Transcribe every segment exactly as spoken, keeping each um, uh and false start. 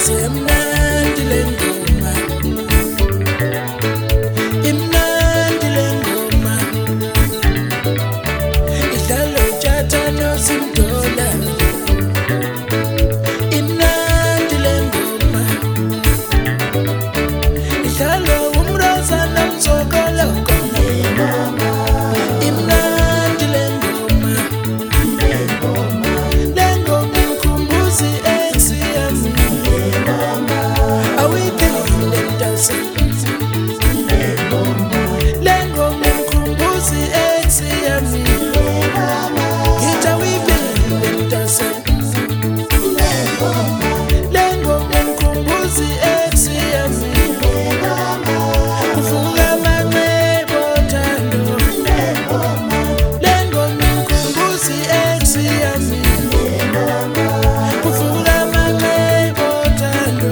Semnandi lengoma, imnandi lengoma, idlala uJata noSindola. Imnandi lengoma, idlala uMroza noMzokolo. Imnandi lengoma, lengoma imkhumbuzi ex yami. Awuyiphelile mntase, lengoma imkhumbuzi ex yami. Ngithi awuyiphelile mntase, lengoma imkhumbuzi ex yami. Kuvuka amanxeba othando, lengoma imkhumbuzi ex yami. Kuvuka amanxeba othando,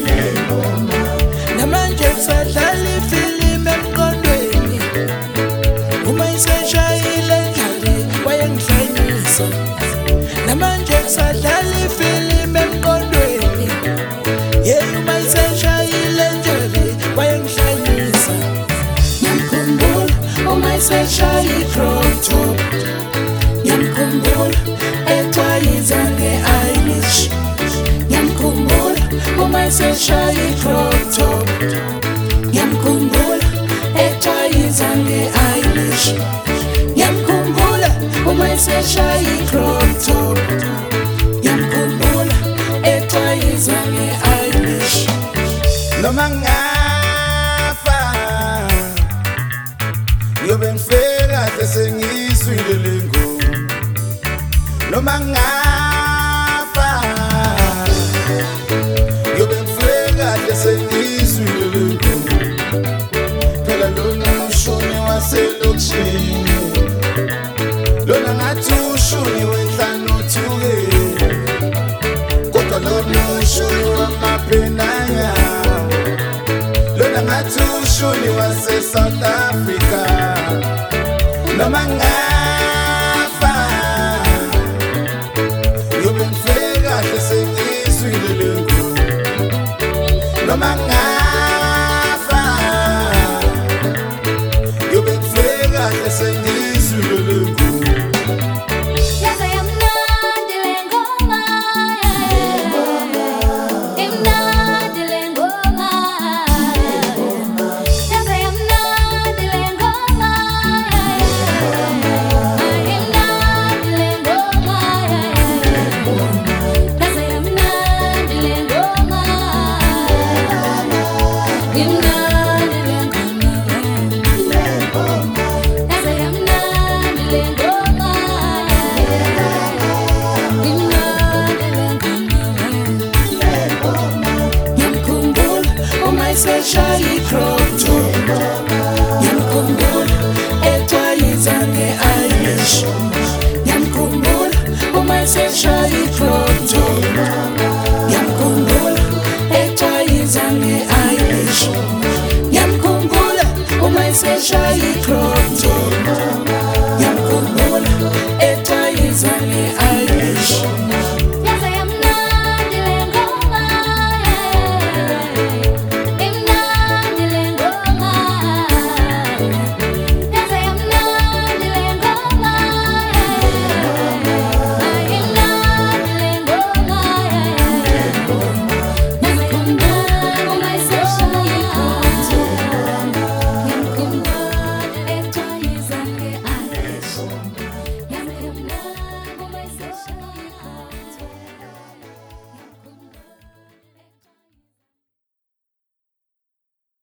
namanje kusadlala ifilimu emqondweni. Uma iseshayile ndlali wayengihlanyisa, namanje kusadlala ifilimu emqondweni. Yeah, uma iseshayile ndlali wayengihlanyisa. Ngiyamkhumbula uma iseshaya i-crop top, ngiyamkhumbula exwayiza nge-Irish. Ngiyamkhumbula uma iseshaya i-crop top, ngiyamkhumbula exwayiza nge-Irish. Ngiyamkhumbula uma iseshaya i-crop top, ngiyamkhumbula exwayiza nge-Irish. Noma ngafa yobe ngifeka kahle sengizwile lengoma. Noma ngafa yobe ngifeka kahle sengizwile lengoma. Phela lona ushoni waselokishini, lona ngathi ushoni wenhlanothuke, kodwa lona ushoni wamaphenanya, lona ngathi ushoni wase-South Africa. Noma ngafa yobe ngifeka kahle sengizwile lengoma. Noma